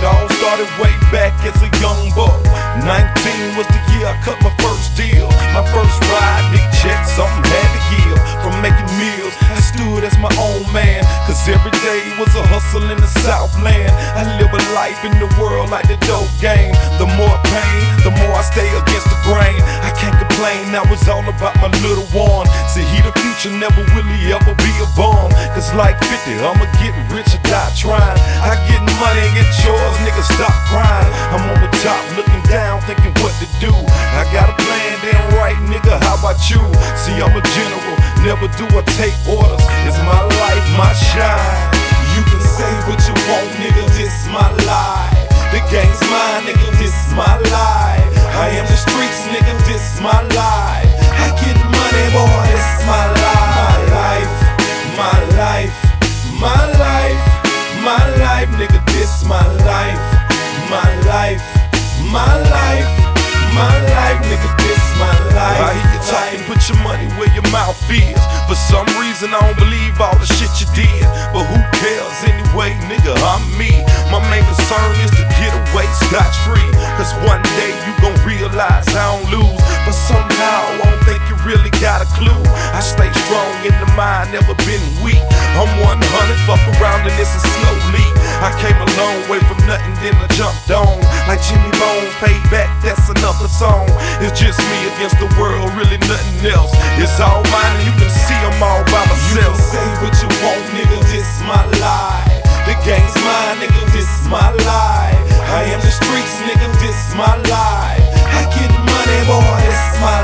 all started way back as a young buck. 19 was the year I cut my first deal. My first ride, big check, something had to give. From making meals, I stood as my own man, cause every day was a hustle in the Southland. I live a life in the world like the dope game. The more pain, the more I stay against the grain. I can't complain, now it's all about my little one. See, he the future, never will he ever be a bum. Cause like 50, I'ma get rich or die trying. I get money and get yours, nigga, stop crying. I'm on the top looking down, thinking what to do. I got a plan, damn right, nigga, how about you? See, I'm a general, never do I take orders. It's my life, my shine. You can say what you want, nigga, this my life. The game's mine, nigga, this my life. I am the streets, nigga, this my life. I get money, boy, this my life. My life, my life, my life, nigga, this my life. My life, my life, my life, nigga, this my life. I hear you talking, put your money where your mouth is. For some reason I don't believe all the shit you did, but who cares anyway, nigga, I'm me. My main concern is to get away scotch-free, cause one day you gon' realize I don't lose. But somehow I don't think you really got a clue. I stay strong in the mind, never been weak. I'm 100, fuck around and it's a slow leak. I came a long way from nothing, then I jumped on. Like Jimmy Bones, payback, that's another song. It's just me against the world, really nothing else. It's all mine and you can see I'm all by myself. You can say what you want, nigga, this my life. The game's mine, nigga, this my life. I am the streets, nigga, this my life. I get money, boy, this my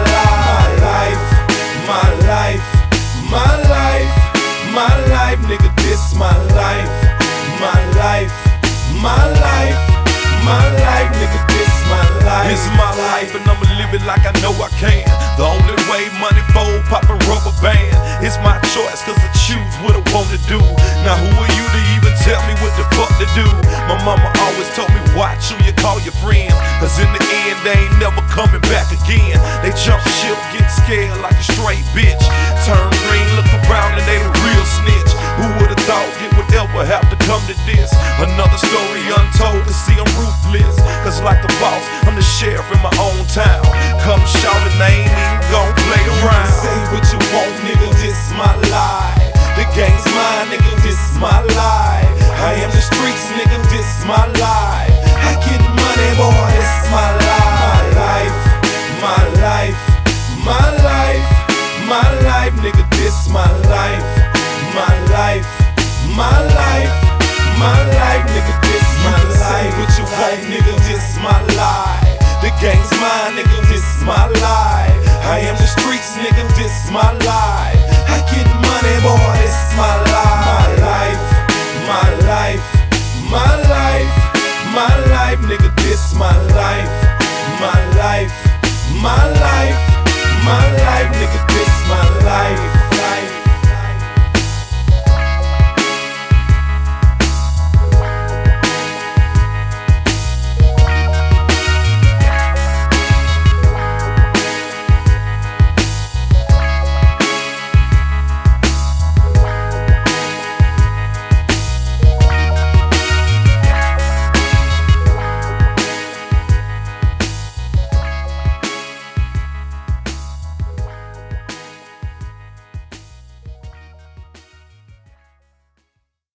life. My life, my life, my life, nigga, this my life. My life, my life, my life, nigga, this my life. It's my life and I'ma live it like I know I can. The only way money fold, pop a rubber band. It's my choice cause I choose what I wanna do. Now who are you to even tell me what the fuck to do? My mama always told me watch who you call your friends, cause in the end they ain't never coming back again. They jump ship, get scared like a straight bitch. Turn green, look around and they the real snitch. Who would've thought it would ever have to come to this? Another story untold, cause see I'm ruthless. Cause like a boss, I'm the sheriff in my own town. Come shout and I ain't even gon' play around. You can say what you want, nigga, this my life. The game's mine, nigga, this my life. I am the streets, nigga, this my life. I get money, boy, this my life. My life, my life, my life, nigga, this my life. My life, my life, my life.